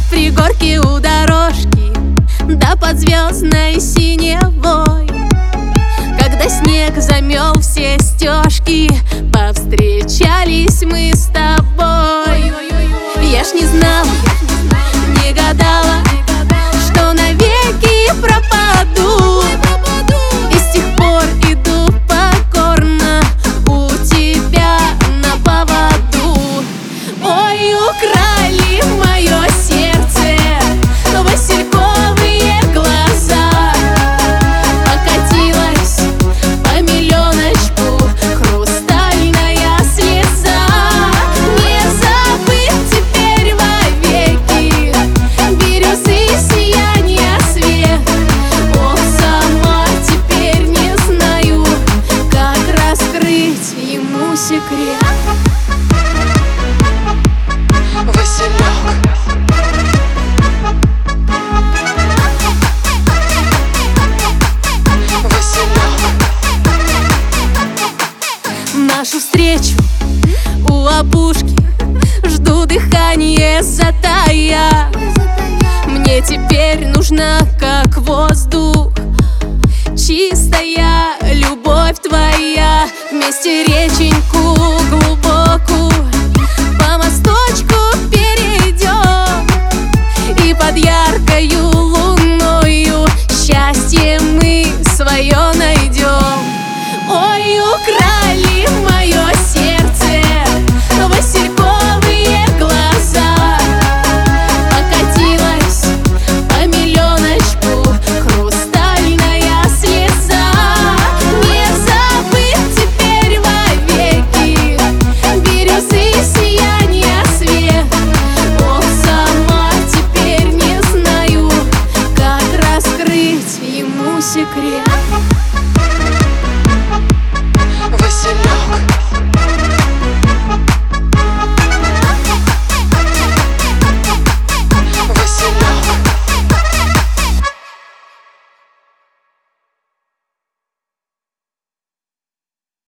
пригорке у дорожки, да под звездной синевой. Когда снег замел все стежки, повстречались мы с тобой. Я ж не знала, не гадала, что навеки пропаду, и с тех пор иду покорно у тебя на поводу. Ой, украли мое сердце васильковые глаза, покатилась по миллионочку хрустальная слеза. Не забыть теперь вовеки бирюзы сияния свет. Ох, сама теперь не знаю, как раскрыть ему секрет. Нашу встречу у опушки жду, дыхание затая. Мне теперь нужна, как воздух, чистая любовь твоя. Вместе реченьку глубокую по мосточку перейдем, и под яркою луною счастье мы свое найдем. Ой, украли мое сердце васильковые глаза, покатилась по миллионочку хрустальная слеза. Не забыть теперь вовеки бирюзы сияния свет. Ох, сама теперь не знаю, как раскрыть ему секрет.